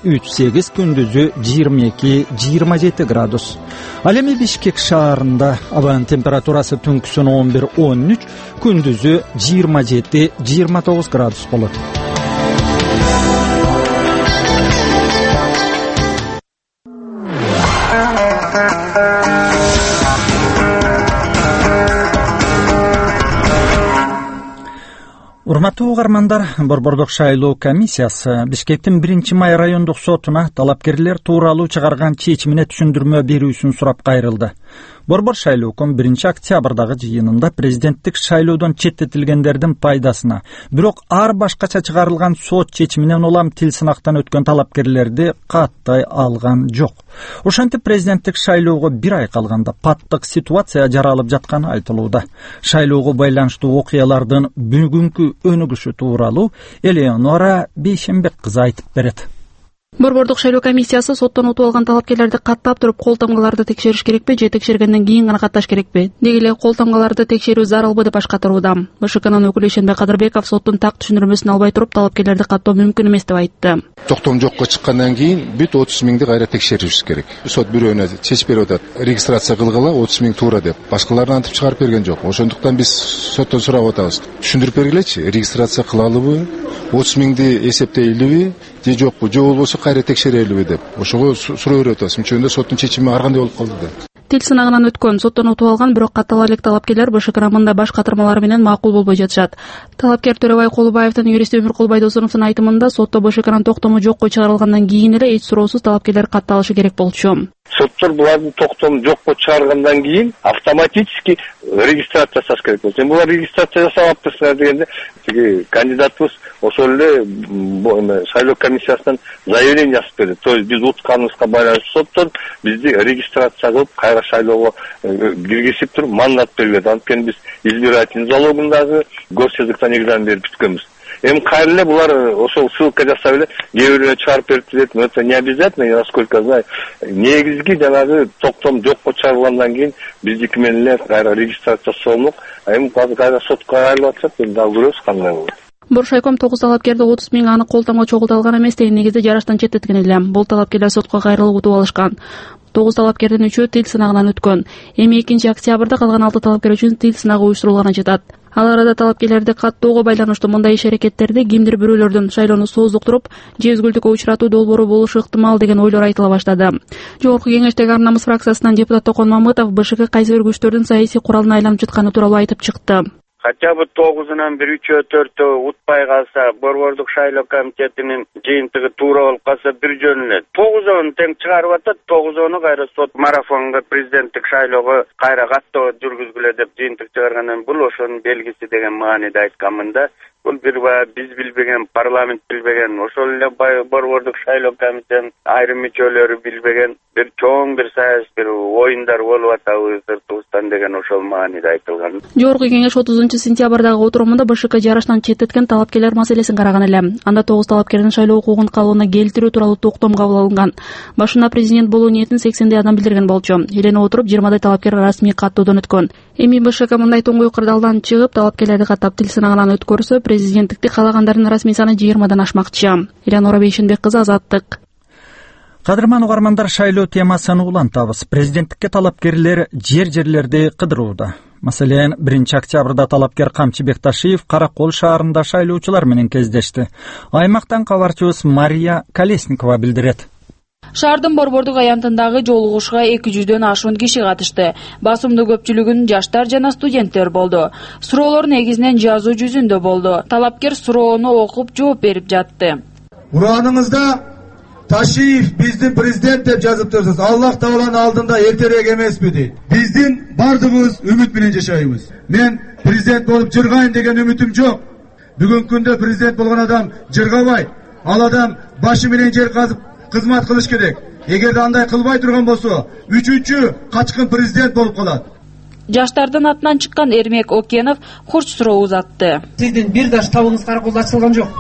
3-8, күндүзү 22-27 градус. Ал эми Бишкек шаарында абанын температурасы түнкүсүн 11-13, күндүзү 27-29 градус болот. Урматтуу угармандар, Борбордук шайлоо комиссиясы Бишкектин 1-май райондук сотуна талапкерлер тууралуу чыгарган чечимине түшүндүрмө берүүсүн сурап кайрылды. Борбор шайлооком 1-октябрдагы жыйынында президенттик шайлоодон четтетилгендердин пайдасына, бирок ар башкача чыгарылган сот чечиминен улам тил сынактан өткөн талапкерлерди каттай алган жок. Ошентип президенттик шайлоого 1 ай калганда паттык ситуация жаралып жатканы айтылууда. Шайлоого байланыштуу окуялардын бүгүнкү өнүгүшү тууралуу Элеонора Бейшенбек кызы айтып берет. Борбордук шайлоо комиссиясы соттон утуп алган талапкерлерди каттап туруп кол тамгаларды текшериш керекпи же текшергенден кийин гана катташ керекпи? Деги эле кол тамгаларды текшерүү зарылбы деп башкатырууда. БШКнын өкүлү Ишенбек Кадырбеков соттун так түшүндүрмөсүн албай туруп талапкерлерди каттоо мүмкүн эмес деп айтты. Токтом жокко чыккандан кийин бүт 30 миңди кайра текшеришибиз керек. Сот бирөөнө чечип берип атат. Регистрация кылгыла 30 миң туура деп. Башкаларын антип чыгарып берген жок. Ошондуктан биз соттон сурап атабыз. Түшүндүрүп бергилечи, регистрация кылалыбы, 30 миңди эсептейлиби, же жокпу, же болбосо кайра текшерелиби деп. Ошого суроо берип атабыз. Мынча соттун чечими ар кандай болуп калды деп. Тил сынагынан өткөн, соттон утуп алган, бирок каттала элек талапкерлер БШКнын мындай баш катырмалары менен макул болбой жатышат. Талапкер Төрөбай Колубаевдин юристи Өмүркул Байдосуновдун айтымында сотто БШКнын токтому жокко чыгарылгандан кийин эле эч суроосуз талапкерлер катталышы керек болчу. Соттор булардын токтомун жокко чыгаргандан кийин автоматически регистрация жасаш керек болчу. Булар регистрация жасабаптырсыңар дегенде, тиги кандидатыбыз ошол эле шайлоо комиссиясынан заявление жазып берди. То есть биз утканыбызга байланыштуу соттор бизди регистрация кылып, кайра шайлоого киргизип туруп мандат бербеди. Анткени биз избирательный залогундагы госязыктан экзамен берип бүткөнбүз. Эми кайра эле булар ошол ссылка жасап эле кээ бирөөнө чыгарып берип дедим. Это не обязательно, насколько знаю. Негизги жанагы токтом жокко чыгарылгандан кийин биздики менен эле кайра регистрация жасалмок. Эми кайра сотко кайрылып атышат, эми дагы көрөбүз кандай болот. Боршайком 9 талапкерди 30 миң аны кол тамга чогулталган эмес деген негизде жараштан четтеткен эле. Бул талапкерлер сотко кайрылып утуп алышкан. 9 талапкердин 3-өө тил сынагынан өткөн. Эми 2-октябрда калган 6 талапкер үчүн тил сынагы уюштурулганын жатат. Ал арада талапкерлерди каттоого байланыштуу мындай иш-аракеттерди кимдир бирөөлөрдүн шайлоону сооздуктуруп же өзгөлтүккө учуратуу долбоору болушу ыктымал деген ойлор айтыла баштады. Жогорку кеңештеги Ар намыс фракциясынан депутат Токон Мамытов БШК кайсы бир күчтөрдүн саясий куралына айланып жатканы тууралуу айтып чыкты. Хотя бы 9-нан 1-4 утпай калса, Борбордук шайлоо комитетинин жыйынтыгы туура болуп калса бир жөн эле. 9-ны тең чыгарып атат, 9-ны кайра сот марафонго президенттик шайлоого кайра каттоо жүргүзгүлө деп жыйынтык чыгаргандан бул ошонун белгиси деген мааниде айтканмын да. Бул бир биз билбеген, парламент билбеген, ошол эле Борбордук шайлоо комитетинин айрым мүчөлөрү билбеген бир чоң бир саясий бир оюндар болуп атабы Тыртыбыздан деген ошол мааниде айтылган. Жогорку кеңеш 30-сентябрдагы отурумунда БШК жараштан четтеткен талапкерлер маселесин караган эле. Анда 9 талапкердин шайлоо укугун калыбына келтирүү тууралуу токтом кабыл алынган. Башында президент болуу ниетин 80 адам билдирген болчу. Элене отуруп 20 талапкер расмий каттоодон өткөн. Эми БШК мындай тоңгой кырдаалдан чыгып талапкерлерди каттап тил сынагынан өткөрсө, президенттикти каалагандардын расмий саны 20дан ашмакчы. Элеонора Бейшенбек кызы, Азаттык. Кадырман угармандар, шайлоо темасын улантабыз. Президенттикке талапкерлер жерлерди кыдырууда. Маселен, 1-октябрда талапкер Камчы Бекташиев Каракол шаарында шайлоочулар менен кездешти. Аймактан кабарчыбыз Мария Колесникова билдирет. Шаардын борбордук аянтындагы жолугушууга 200дөн ашуун киши катышты. Басымдуу көпчүлүгүн жаштар жана студенттер болду. Суроолор негизинен жазуу жүзүндө болду. Талапкер суроону окуп жооп берип жатты. Урааныңызда Ташиев биздин президент деп жазып турсуз. Аллах Тааланын алдында эртерээк эмеспи дейт. Биздин бардыгыбыз үмүт менен жашайбыз. Мен президент болуп жыргайын деген үмүтүм жок. Бүгүнкү күндө президент болгон адам жыргабайт. Ал адам башы менен жер казып кызмат кылыш керек. Эгерде андай кылбай турган болсо, 3-чү качкын президент болуп калат. Жаштардын атынан чыккан Эрмек Окенов курч суроо узатты. Сиздин бир даш табыңыз караколдо ачылган жок.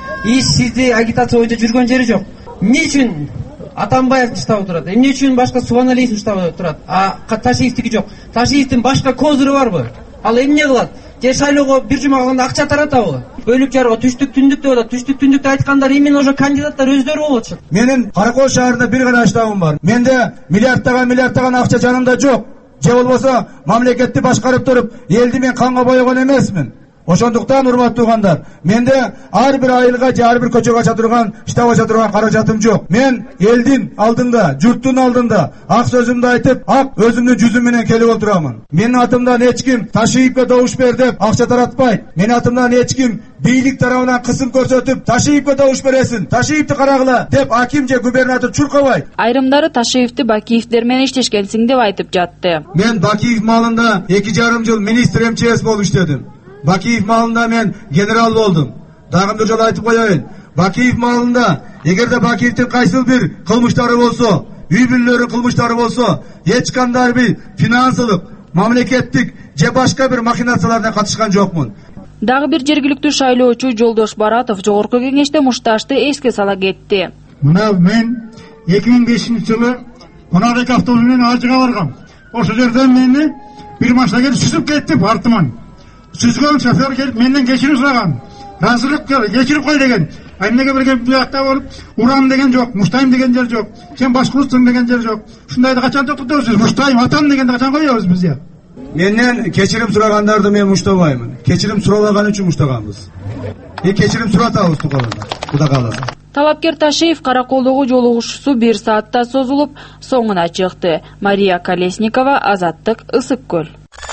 Сизди агитация боюнча жүргөн жери жок. Эмне үчүн Атамбаевдин штабы турат? Эмне үчүн башка Субаналиевдин штабы турат? А Ташиевдики жок. Ташиевдин башка козыры барбы? Ал эмне кылат? же шайлоого бир жума калганда акча таратабы? Бөлүп жарууга түштүк түндүк деп атат. Түштүк түндүктү айткандар именно ошо кандидаттар өздөрү болуп атышат. Менин Каракол шаарында бир гана штабым бар. Менде миллиардтаган акча жанымда жок. Же болбосо мамлекетти башкарып туруп, элди мен канга боёгон эмесмин. Ошондуктан урматтуу угандар, менде ар бир айылга же ар бир көчөгө ача турган, штаб ача турган каражатым жок. Мен элдин алдында, журттун алдында ак сөзүмдү айтып, ак өзүмдүн жүзүм менен келип отурамын. Менин атымдан эч ким Ташиевке добуш бер деп акча таратпайт. Менин атымдан эч ким бийлик тарабынан кысым көрсөтүп, Ташиевке добуш бересин, Ташиевди карагыла деп аким же губернатор чуркабайт. Айрымдары Ташиевди Бакиевдер менен иштешкенсиң деп айтып жатты. Мен Бакиев малында 2,5 жыл министр МЧС болуп иштедим. Бакиев малында мен генерал болдум. Дагы бир жолу айтып коеюн. Бакиев малында эгерде Бакиевдин кайсыл бир кылмыштары болсо, үй бүлөлөрүнүн кылмыштары болсо, эч кандай бир финансылык, мамлекеттик же башка бир махинациялардан катышкан жокмун. Дагы бир жергиликтүү шайлоочу Жолдош Баратов жогорку кеңеште мушташты эске сала кетти. Мына мен 2005-жылы Кунардык автобус менен Ажыга баргам. Ошол жерден мени бир машина келип сүзүп кетти артыман. Сүзгөн шофер келип менден кечирим сураган. Разылык кечирип кой деген. Эмнеге бир келип буякта болуп, урам деген жок, муштайм деген жер жок. Сен башкуртсуң деген жер жок. Ушундайды качан токтотобуз? Муштайм атам дегенди качан коебуз биз я? Менден кечирим сурагандарды мен муштабаймын. Кечирим сурабаган үчүн муштаганбыз. Кечирим суратабыз Куда каласа. Талапкер Ташиев Караколдогу жолугушуусу 1 саатта созулуп, соңуна чыкты. Мария Колесникова, Азаттык, Ысык көл.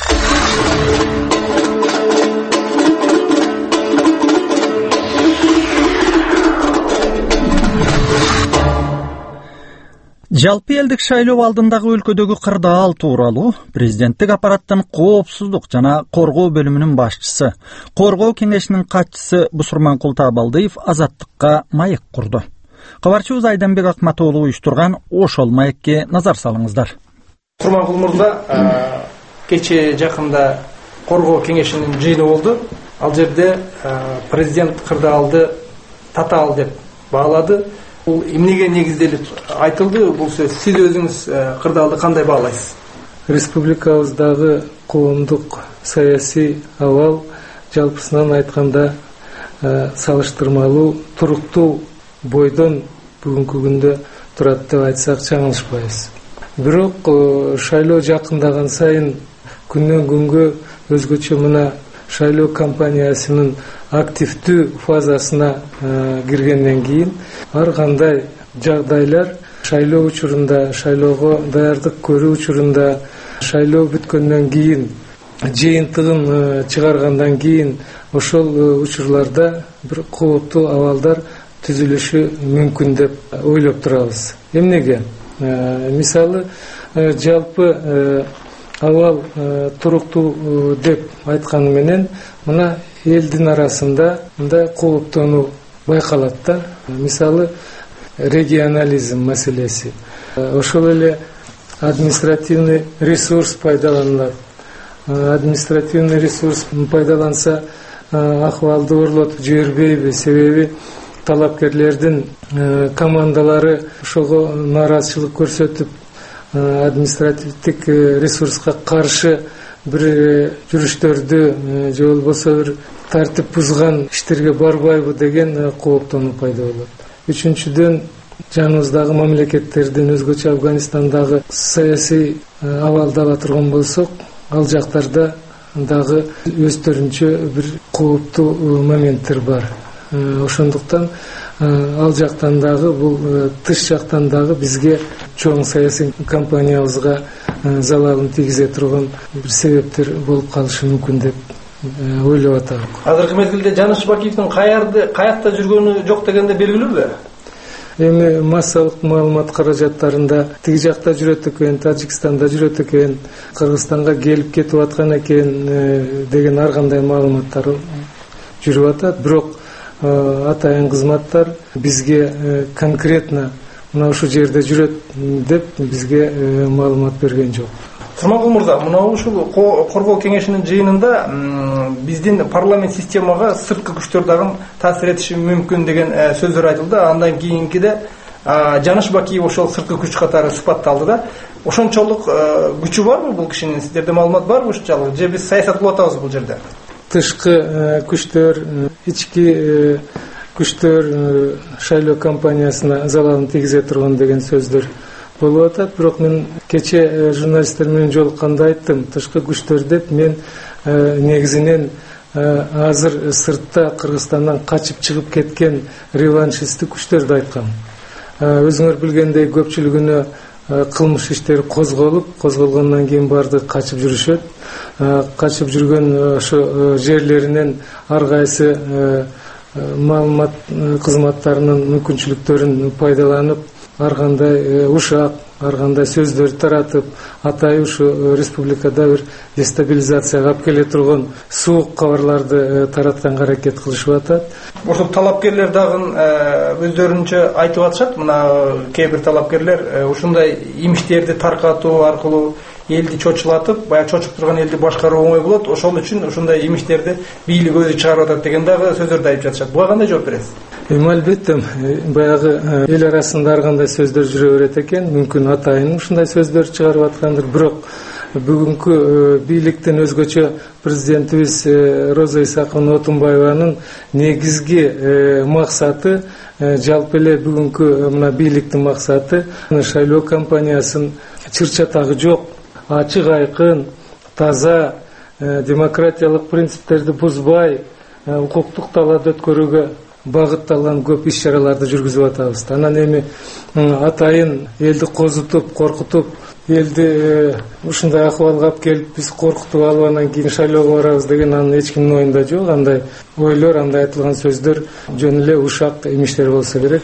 Жалпы элдик шайлоо алдындагы өлкөдөгү кырдаал тууралуу президенттик аппараттын коопсуздук жана коргоо бөлүмүнүн башчысы, коргоо кеңешинин катчысы Бусурман Култабалдиев Азаттыкка маек курду. Кабарчыбыз Айданбек Акматоğlu уюштурган ошол маекке назар салыңыздар. Курманкул мырза, кече жакында коргоо кеңешинин жыйыны болду. Ал жерде президент кырдаалды татаал деп баалады. Бул эмнеге негизделип айтылды? Бул сөз сиз өзүңүз кырдаалды кандай баалайсыз? Республикабыздагы коомдук саясий абал жалпысынан айтканда салыштырмалуу туруктуу бойдон бүгүнкү күндө турат деп айтсак чаңылышпайбыз. Бирок шайлоо жакындаган сайын күндөн күнгө өзгөчө мына шайлоо кампаниясынын активдүү фазасына киргенден кийин ар кандай жагдайлар шайлоо учурунда, шайлоого даярдык көрүү учурунда, шайлоо бүткөндөн кийин, жыйынтыгын чыгаргандан кийин ошол учурларда бир кооптуу абалдар түзүлүшү мүмкүн деп ойлоп турабыз. Эмнеге? Мисалы, жалпы абал туруктуу деп айтканы менен мына элдин арасында мындай кооптонуу байкалат да. Мисалы, регионализм маселеси. Ошол эле административный ресурс пайдаланылат. Административный ресурс пайдаланса акыбалды орлотуп жибербейби? Себеби талапкерлердин командалары ошого нааразычылык көрсөтүп, административдик ресурска каршы бир жүрүштөрдү же болбосо бир тартип бузган иштерге барбайбы деген кооптонуу пайда болот. Үчүнчүдөн, жаныбыздагы мамлекеттердин, өзгөчө Афганистандагы саясий абалды ала турган болсок, ал жактарда дагы өздөрүнчө бир кооптуу моменттер бар. Ошондуктан ал жактан дагы, бул тыш жактан дагы бизге чоң саясий кампаниябызга залалын тийгизе турган бир себептер болуп калышы мүмкүн деп ойлоп атам. Азыркы мезгилде Жаныш Бакиевдин каякта жүргөнү жок дегенде белгилүүбү? Эми массалык маалымат каражаттарында тиги жакта жүрөт экен, Тажикстанда жүрөт экен, Кыргызстанга келип кетип аткан экен деген ар кандай маалыматтар жүрүп атат. Бирок атайын кызматтар бизге конкретно мына ушул жерде жүрөт деп бизге маалымат берген жок. Курманкул мырза, мына ушул коргоо кеңешинин жыйынында биздин парламент системага сырткы күчтөр дагы таасир этиши мүмкүн деген сөздөр айтылды. Андан кийинкиде Жаныш Бакиев ошол сырткы күч катары сыпатталды да. Ошончолук күчү барбы бул кишинин? Сиздерде маалымат барбы ушунчалык? Же биз саясат кылып атабыз бул жерде? тышкы күчтөр, ички күчтөр шайлоо кампаниясына залалын тийгизе турган деген сөздөр болуп атат. Бирок мен кече журналисттер менен жолукканда айттым, тышкы күчтөр деп мен негизинен азыр сыртта Кыргызстандан качып чыгып кеткен реваншисттик күчтөрдү айткам. Өзүңөр билгендей көпчүлүгүнө кылмыш иштери козголгондон кийин баардыгы качып жүрүшөт. Качып жүргөн ошо жерлеринен ар кайсы маалымат кызматтарынын мүмкүнчүлүктөрүн пайдаланып, ар кандай ушак, ар кандай сөздөрдү таратып, атайын ушу республикада бир дестабилизацияга алып келе турган суук кабарларды таратканга аракет кылышып атат. Ошол талапкерлер дагы өздөрүнчө айтып атышат. Мына кээ бир талапкерлер ушундай имиштерди таркатуу аркылуу элди чочулатып, баягы чочуп турган элди башкаруу оңой болот. Ошол үчүн ушундай имиштерди бийлик өзү чыгарып атат деген дагы сөздөрдү айтып жатышат. Буга кандай жооп бересиз? Албетте, баягы эл арасында ар кандай сөздөр жүрө берет экен. Мүмкүн атайын ушундай сөздөр чыгарып аткандыр, бирок бүгүнкү бийликтин өзгөчө президентибиз Роза Исаковна Отунбаеванын негизги максаты, жалпы эле бүгүнкү мына бийликтин максаты шайлоо кампаниясын чыр-чатагы жок, ачык айкын, таза, демократиялык принциптерди бузбай, укуктук талаада өткөрүүгө багытталган көп иш-чараларды жүргүзүп атабыз. Анан эми атайын элди козутуп, коркутуп, элди ушундай акыбалга алып келип, биз коркутуп алып анан кийин шайлоого барабыз деген анын эч кимдин оюнда жок. Андай ойлор, андай айтылган сөздөр жөн эле ушак имиштер болсо керек.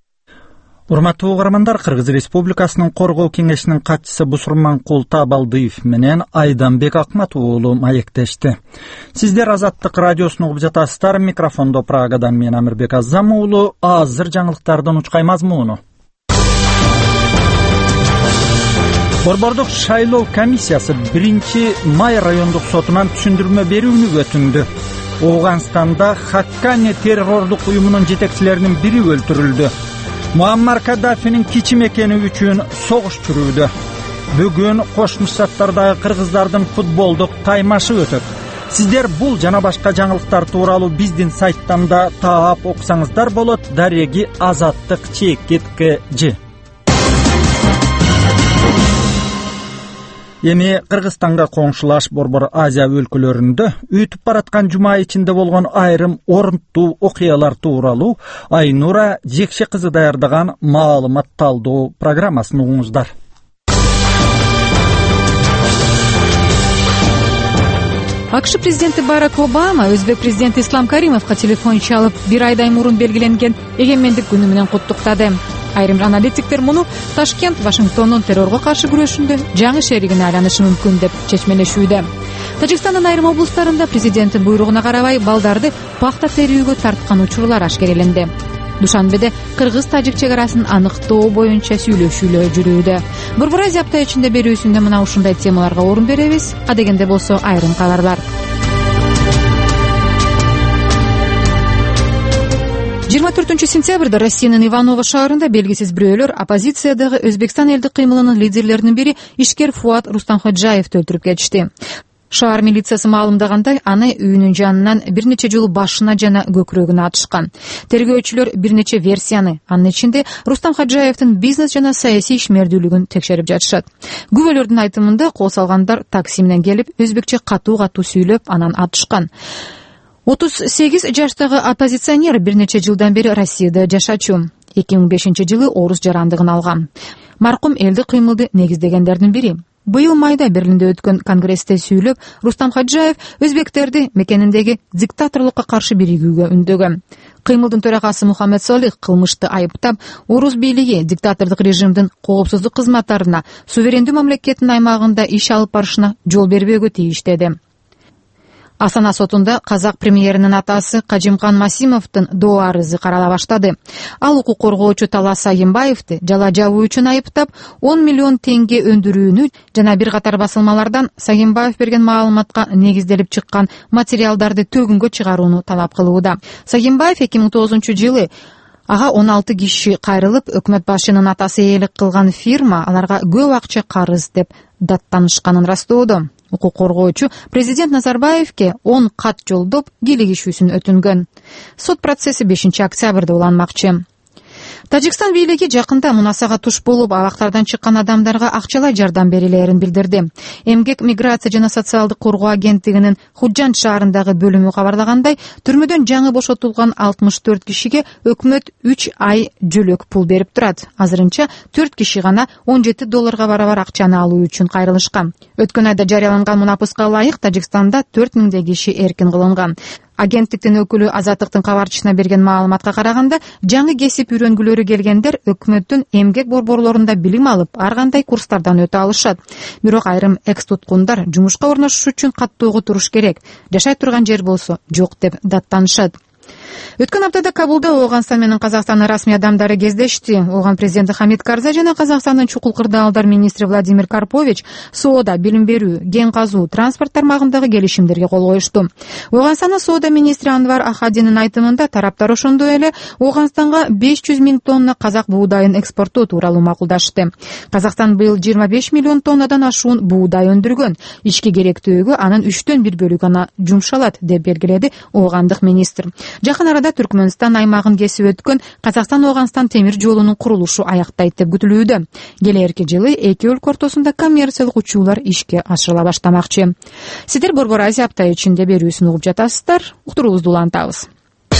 Урматтуу угармандар, Кыргыз Республикасынын Коргоо кеңешинин катчысы Бусурманкул Табалдыев менен Айданбек Акматов уулу маектешти. Сиздер Азаттык радиосун угуп жатасыздар. Микрофондо Прагадан мен Амирбек Азам уулу. Азыр жаңылыктардын учкай мазмуну. Борбордук шайлоо комиссиясы 1-май райондук сотунан түшүндүрмө берүүнү өтүндү. Ооганстанда Хаккани террордук уюмунун жетекчилеринин бири өлтүрүлдү. Муаммар Каддафинин кичим экени үчүн согуш жүрүүдө. Бүгүн Кошмо Штаттардагы кыргыздардын футболдук каймашы өтөт. Сиздер бул жана башка жаңылыктар тууралуу биздин сайттан да таап окусаңыздар болот. Дареги Азаттык @kg. Эми Кыргызстанга коңшулаш Борбор Азия өлкөлөрүндө өтүп бараткан жума ичинде болгон айрым орунттуу окуялар тууралуу Айнура Жекше кызы даярдаган маалымат талдоо программасын угуңуздар. АКШ президенти Барак Обама өзбек президенти Ислам Каримовго телефон чалып, бир айдай мурун белгиленген эгемендик күнү менен куттуктады. Айрым аналитиктер муну Ташкент Вашингтондун террорго каршы күрөшүндө жаңы шеригине айланышы мүмкүн деп чечмелешүүдө. Тажикстандын айрым облустарында президенттин буйругуна карабай балдарды пахта терүүгө тарткан учурлар ашкереленди. Душанбеде кыргыз-тажик чек арасын аныктоо боюнча сүйлөшүүлөр жүрүүдө. Борбор Азия апта ичинде берүүсүндө мына ушундай темаларга орун беребиз. Адегенде болсо айрым кабарлар. 24 сентябрда Россиянын Иваново шаарында белгисиз бирөөлөр оппозициядагы Өзбекстан элдик кыймылынын лидерлеринин бири Ишкер Фуат Рустамхаджаевди өлтүрүп кетишти. Шаар милициясы маалымдагандай, аны үйүнүн жанынан бир нече жолу башына жана көкүрөгүнө атышкан. Тергөөчүлөр бир нече версияны, анын ичинде Рустам Хаджаевдин бизнес жана саясий ишмердүүлүгүн текшерип жатышат. Күбөлөрдүн айтымында кол салгандар такси менен келип, өзбекче катуу сүйлөп, анан атышкан. 38 жаштагы оппозиционер бир нече жылдан бери Россияда жашачу. 2005-жылы орус жарандыгын алган. Маркум элдик кыймылды негиздегендердин бири. Быйыл майда Берлинде өткөн конгрессте сүйлөп, Рустам Хаджаев өзбектерди мекениндеги диктаторлукка каршы биригүүгө үндөгөн. Кыймылдын төрагасы Мухаммед Солих кылмышты айыптап, орус бийлиги диктатордук режимдин коопсуздук кызматтарына суверендүү мамлекеттин аймагында иш алып барышына жол бербөөгө тийиш деди. Астана сотунда казак премьеринин атасы Кажимкан Масимовдун доо арызы карала баштады. Ал укук коргоочу Талас Сагимбаевди жала жабуу үчүн айыптап, 10 миллион теңге өндүрүүнү жана бир катар басылмалардан Сагимбаев берген маалыматка негизделип чыккан материалдарды төгүнгө чыгарууну талап кылууда. Сагимбаев 2009-жылы ага 16 киши кайрылып, өкмөт башчынын атасы ээлик кылган фирма аларга көп акча карыз деп даттанышканын ырастоодо. Укук коргоочу президент Назарбаевке 10 кат жолдоп кийлигишүүсүн өтүнгөн. Сот процесси 5 октябрда уланмакчы. Тажикстан бийлиги жакында мунасага туш болуп абактардан чыккан адамдарга акчалай жардам берилерин билдирди. Эмгек, миграция жана социалдык коргоо агенттигинин Худжанд шаарындагы бөлүмү кабарлагандай, түрмөдөн жаңы бошотулган 64 кишиге өкмөт 3 ай жөлөк пул берип турат. Азырынча 4 киши гана $17 барабар акчаны алуу үчүн кайрылышкан. Өткөн айда жарыяланган мунапыска ылайык Тажикстанда 4000 киши эркин кылынган. Агенттиктин өкүлү Азаттыктын кабарчысына берген маалыматка караганда, жаңы кесип үйрөнгүлөрү келгендер өкмөттүн эмгек борборлорунда билим алып, ар кандай курстардан өтө алышат. Бирок айрым экс-туткундар жумушка орношуш үчүн каттоого туруш керек. Жашай турган жер болсо жок деп даттанышат. Өткөн аптада Кабулда Ооганстан менен Казакстандын расмий адамдары кездешти. Ооган президенти Хамид Карзай жана Казакстандын чукул кырдаалдар министри Владимир Карпович соода, билим берүү, кен казуу, транспорт тармагындагы келишимдерге кол коюшту. Ооганстандын соода министри Анвар Ахадинин айтымында тараптар ошондой эле Ооганстанга 500 000 тонна казак буудайын экспорттоо тууралуу макулдашты. Казакстан быйыл 25 миллион тоннадан ашуун буудай өндүргөн. Ички керектөөгө анын 3/4 бөлүгү гана жумшалат деп белгиледи оогандык министр. Жакын арада Түркмөнстан аймагын кесип өткөн Казакстан-Ооганстан темир жолунун курулушу аяктайт деп күтүлүүдө. Келерки жылы эки өлкө ортосунда коммерциялык учуулар ишке ашырыла баштамакчы. Сиздер Борбор Азия апта ичинде берүүсүн угуп жатасыздар. Уктуруубузду улантабыз.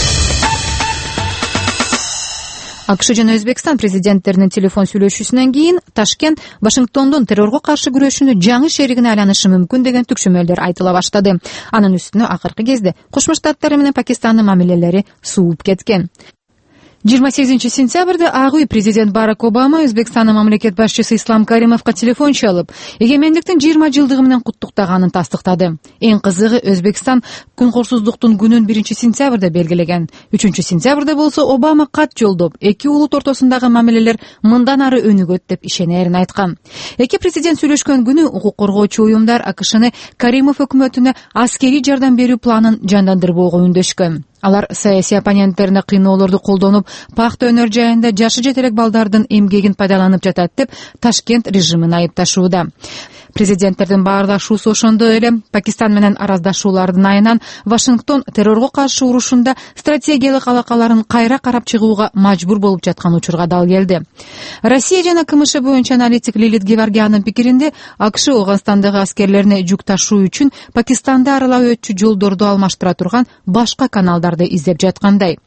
АКШ жана Өзбекстан президенттеринин телефон сүйлөшүүсүнөн кийин Ташкент Вашингтондун террорго каршы күрөшүүнү жаңы шеригине айланышы мүмкүн деген түкшөмөлдөр айтыла баштады. Анын үстүнө акыркы кезде Кошмо Штаттар менен Пакистандын мамилелери сууп кеткен. 28 сентябрда Ак үй президент Барак Обама Өзбекстандын мамлекет башчысы Ислам Каримовго телефон чалып, эгемендиктин 20 жылдыгы менен куттуктаганын тастыктады. Эң кызыгы, Өзбекстан күнкорсуздуктун күнүн 1 сентябрда белгилеген. 3 сентябрда болсо Обама кат жолдоп, эки улут ортосундагы мамилелер мындан ары өнүгөт деп ишенерин айткан. Эки президент сүйлөшкөн күнү укук коргоочу уюмдар АКШны Каримов өкмөтүнө аскерий жардам берүү планын жандандырбоого үндөшкөн. Алар саясий оппоненттерине кыйноолорду колдонуп, пакта өнөр жайында жашы жете элек балдардын эмгегин пайдаланып жатат деп Ташкент режимин айыпташууда. Президенттердин баардашуусу ошондой эле Пакистан менен араздашуулардын айынан Вашингтон террорго каршы урушунда стратегиялык алакаларын кайра карап чыгууга мажбур болуп жаткан учурга дал келди. Россия жана КМШ боюнча аналитик Лилит Геваргиянын пикиринде, АКШ Ооганстандагы аскерлерине жүк ташуу үчүн Пакистанды аралап өтчү жолдорду алмаштыра турган башка каналдарды издеп жаткандай.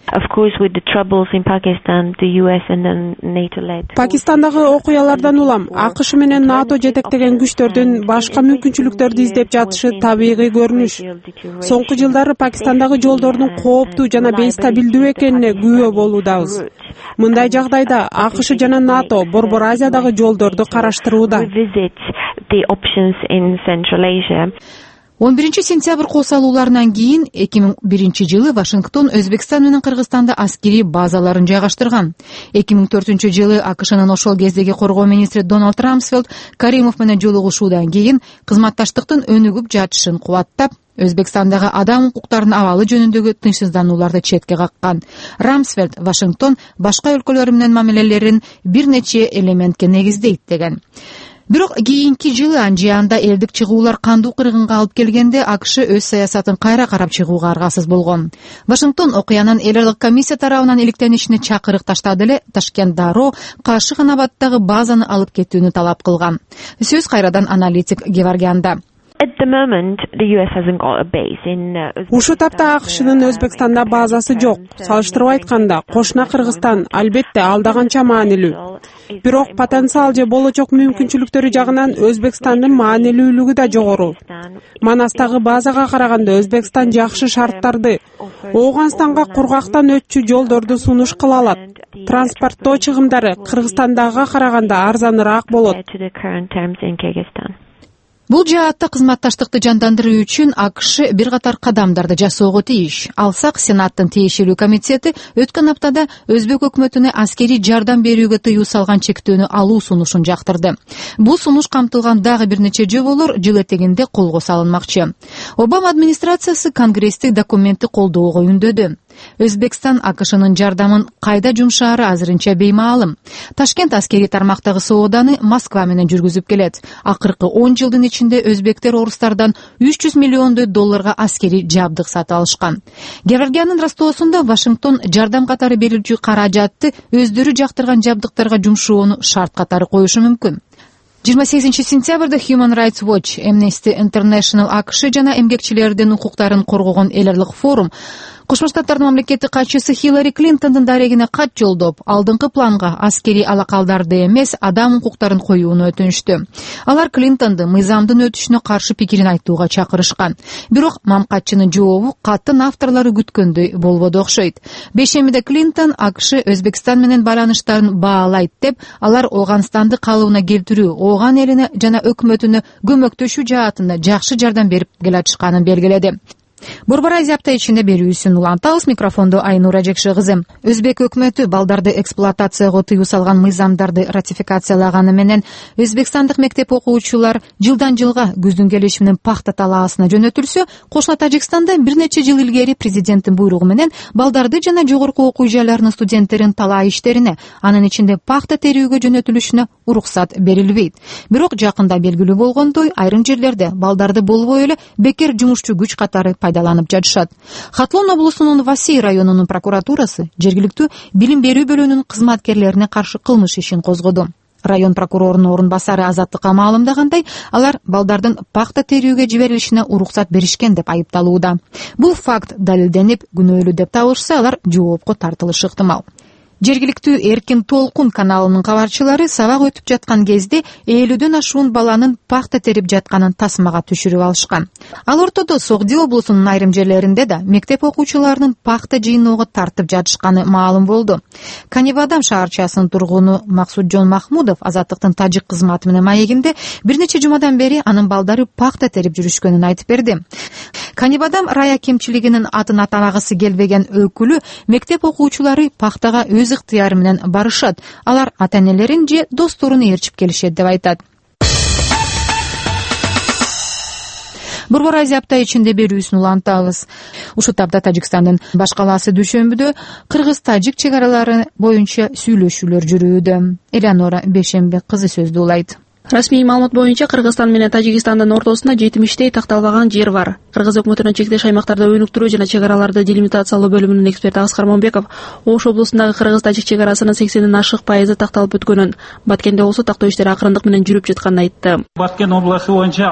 Пакистандагы окуялардан улам АКШ менен НАТО жетектеген күчтөрдүн башка мүмкүнчүлүктөрдү издеп жатышы табигый көрүнүш. Соңку жылдары Пакистандагы жолдордун кооптуу жана бейстабилдүү экенине күбө болуудабыз. Мындай жагдайда АКШ жана НАТО Борбор Азиядагы жолдорду караштырууда. 11 сентябрь кол салууларынан кийин 2001 жылы Вашингтон Өзбекстан менен Кыргызстанда аскерий базаларын жайгаштырган. 2004 жылы АКШнын ошол кездеги коргоо министри Дональд Рамсфелд Каримов менен жолугушуудан кийин кызматташтыктын өнүгүп жатышын кубаттап, Өзбекстандагы адам укуктарынын абалы жөнүндөгү тынчсызданууларды четке каккан. Рамсфелд Вашингтон башка өлкөлөр менен мамилелерин бир нече элементке негиздейт деген. Бирок кийинки жылы анжыянда элдик чыгуулар кандуу кыргынга алып келгенде АКШ өз саясатын кайра карап чыгууга аргасыз болгон. Вашингтон окуянын эл аралык комиссия тарабынан иликтенишине чакырык таштады эле Ташкент Даро Кашык Анабаттагы базаны алып кетүүнү талап кылган. Сөз кайрадан аналитик Геваргиянда. Ушу тапта АКШнын Өзбекстанда базасы жок. Салыштырып айтканда, кошуна Кыргызстан албетте алда канча маанилүү. Бирок потенциал же болочок мүмкүнчүлүктөрү жагынан Өзбекстандын маанилүүлүгү да жогору. Манастагы базага караганда Өзбекстан жакшы шарттарды, Ооганстанга кургактан өтчү жолдорду сунуш кыла алат. Транспорттоо чыгымдары Кыргызстандагыга караганда арзаныраак болот. Бул жаатта кызматташтыкты жандандыруу үчүн АКШ бир катар кадамдарды жасоого тийиш. Алсак, Сенаттын тиешелүү комитети өткөн аптада Өзбек өкмөтүнө аскерий жардам берүүгө тыюу салган чектөөнү алуу сунушун жактырды. Бул сунуш камтылган дагы бир нече жоболор жыл этегинде колго салынмакчы. Обама администрациясы конгресстик документти колдоого үндөдү. Өзбекстан АКШнын жардамын кайда жумшаары азырынча беймаалым. Ташкент аскери тармактагы сооданы Москва менен жүргүзүп келет. Акыркы 10 жылдын ичинде өзбектер орустардан $300 миллион аскери жабдык сатып алышкан. Георгиянын растоосунда Вашингтон жардам катары берилчү каражатты өздөрү жактырган жабдыктарга жумшоону шарт катары коюшу мүмкүн. 28 сентябрда Human Rights Watch, Amnesty International АКШ жана эмгекчилердин укуктарын коргогон эл аралык форум Кошмо Штаттардын мамлекеттик катчысы Хиллари Клинтондун дарегине кат жолдоп, алдыңкы планга аскери алакалдарды эмес, адам укуктарын коюуну өтүнүштү. Алар Клинтонду мыйзамдын өтүшүнө каршы пикирин айтууга чакырышкан. Бирок мамкатчынын жообу каттын авторлору күткөндөй болбоду окшойт. Бейшембиде Клинтон АКШ Өзбекстан менен байланыштарын баалайт деп, алар Ооганстанды калыбына келтирүү, Ооган элине жана өкмөтүнө көмөктөшүү жаатында жакшы жардам берип келатышканын белгиледи. Борбор Азия апта ичинде берүүсүн улантабыз. Микрофондо Айнура Жекши кызым. Өзбек өкмөтү балдарды эксплуатацияга тыюу салган мыйзамдарды ратификациялаганы менен өзбекстандык мектеп окуучулар жылдан жылга күздүн келишиминин пахта талаасына жөнөтүлсө, кошмо Тажикстанда бир нече жыл илгери президенттин буйругу менен балдарды жана жогорку окуу жайларынын студенттерин талаа иштерине, анын ичинде пахта терүүгө жөнөтүлүшүнө уруксат берилбейт. Бирок жакында белгилүү болгондой, айрым жерлерде балдарды болбой эле бекер жумушчу күч катары пайдаланып жатышат. Хатлон облусунун Васей районунун прокуратурасы жергиликтүү билим берүү бөлүмүнүн кызматкерлерине каршы кылмыш ишин козгоду. Район прокурорунун орун басары Азаттыкка маалымдагандай, алар балдардын пахта терүүгө жиберилишине уруксат беришкен деп айыпталууда. Бул факт далилденип, күнөөлүү деп табылышса, алар жоопко тартылышы ыктымал. Жергиликтүү Эркин Толкун каналынын кабарчылары сабак өтүп жаткан кезде 50дөн ашуун баланын пахта терип жатканын тасмага түшүрүп алышкан. Ал ортодо Согди облусунун айрым жерлеринде да мектеп окуучуларынын пахта жыйноого тартып жатышканы маалым болду. Канибадам шаарчасынын тургуну Максуджон Махмудов Азаттыктын тажик кызматы менен маегинде бир нече жумадан бери анын балдары пахта терип жүрүшкөнүн айтып берди. Канибадам рая кемчилигинин атын атамагысы келбеген өкүлү мектеп окуучулары пахтага өз ыктыяры менен барышат. Алар ата-энелерин же досторун ээрчип келишет деп айтат. Борбор Азия апта ичинде берүүсүн улантабыз. Ушул тапта Тажикстандын баш калаасы Дүйшөмбүдө кыргыз-тажик чек аралары боюнча сүйлөшүүлөр жүрүүдө. Элеонора Бейшембе кызы сөздү улайт. Расмий маалымат боюнча Кыргызстан менен Тажикстандын ортосунда 70 такталбаган жер бар. Кыргыз өкмөтүнүн чектеш аймактарда өнүктүрүү жана чек араларды делимитациялоо бөлүмүнүн эксперти Аскар Момбеков Ош облусундагы кыргыз-тажик чек арасынын 80 ашык пайызы такталып өткөнүн, Баткенде болсо тактоо иштери акырындык менен жүрүп жатканын айтты. Баткен областы боюнча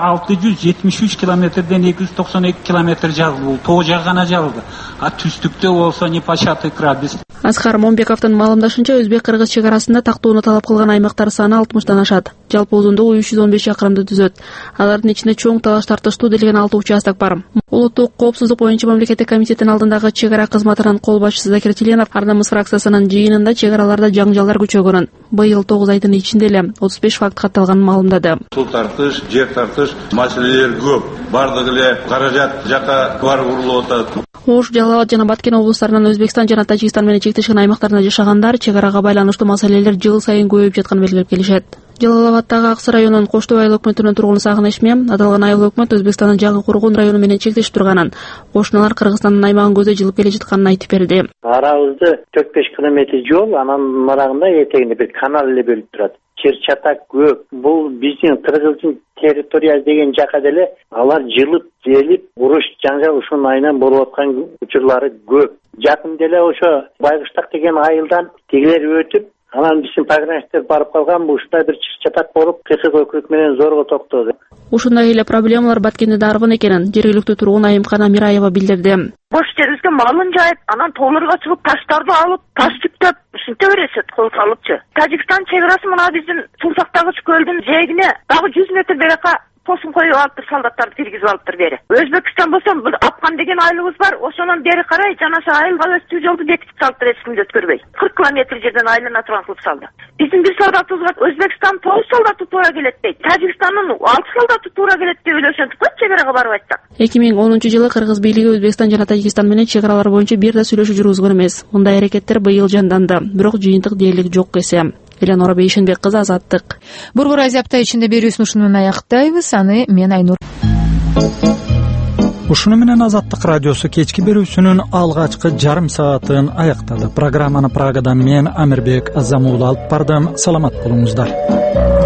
673 километрден 292 километр жазылды. Тоо жак гана жазылды. А түстүктө болсо непочатый край. Аскар Момбековдун маалымдашынча, өзбек-кыргыз чек арасында тактоону талап кылган аймактар саны 60дан ашат. Жалпы узундугу 315 чакырымды түзөт. Алардын ичинде чоң талаш тартыштуу делген 6 участок бар. Улуттук коопсуздук боюнча мамлекеттик комитеттин алдындагы чек ара кызматынын кол башчысы Закир Тиленов Ар-Намыс фракциясынын жыйынында чек араларда жаңжалдар күчөгөнүн, быйыл 9 айдын ичинде эле 35 факт катталганын маалымдады. Суу тартыш, жер тартыш маселелер көп. Бардыгы эле каражат жака барып урулуп атат. Ош, Жалал жана Баткен облустарынан Өзбекстан жана Тажикстан менен чектешкен аймактарында жашагандар чек арага байланыштуу маселелер жыл сайын көбөйүп жатканын белгилеп келишет. Жалалабадтагы Аксы районунун Коштоо айыл өкмөтүнүн тургуну Сагыныч Мем аталган айыл өкмөт Өзбекстандын Жаңы Кургун району менен чектешип турганын, кошуналар Кыргызстандын аймагын көздөй жылып келе жатканын айтып берди. Арабызды 4-5 километр жол, анан марагында этегинде бир канал эле бөлүп турат. Жер чатак көп. Бул биздин Кыргыздын территориясы деген жака деле алар жылып, желип, уруш, жаңжал ушунун айынан болуп аткан учурлары көп. Жакында эле ошо Байгыштак деген айылдан тегилер өтүп, анан биздин пограничниктер барып калган, ушундай бир чатак болуп, кыркык өкүрүк менен зорго токтоду. Ушундай эле проблемалар Баткенде да аргын экенин жергиликтүү тургун Айымкана Мираева билдирди. Бош жерибизге малын жайып, анан тоолорго чыгып таштарды алып, таш тиктеп, ушинте беришет кол салыпчы. Тажикстан чек арасы мына биздин Сулсактагы көлдүн жээгине дагы 100 метр берека посум коюп алыптыр, солдаттарды киргизип алыптыр бери. Өзбекстан болсо бул Апкан деген айылыбыз бар, ошонун бери карай жанаша айылга өстүү жолду бекитип салыптыр, эч кимди өткөрбөй. 40 километр жерден айлана турган кылып салды. Биздин бир солдатыбызга Өзбекстан 9 солдаты туура келет дейт. Тажикстандын 6 солдаты туура келет деп ойлошонтуп койчу чек арага барып айтсак. 2010-жылы Кыргыз бийлиги Өзбекстан жана Тажикстан менен чек аралар боюнча бир да сүйлөшүү жүргүзгөн эмес. Мындай аракеттер быйыл жанданды, бирок жыйынтык дээрлик жок эсе. Элеонора Бейшенбек кызы, Азаттык. Борбор Азия апта ичинде берүүсүн ушуну менен аяктайбыз. Аны мен Айнур. Ушуну менен Азаттык радиосу кечки берүүсүнүн алгачкы жарым саатын аяктады. Программаны Прагадан мен Амирбек Азамуулу алып бардым. Саламат болуңуздар.